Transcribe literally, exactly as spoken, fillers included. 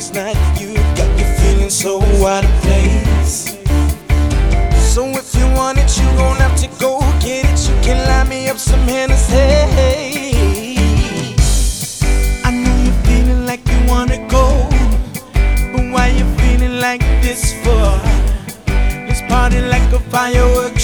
last night. You got me feeling so out of place. So if you want it, you gon' have to go get it. You can line me up some Hennessy. I know you're feeling like you wanna go, but why you feeling like this for? Let's party like a firework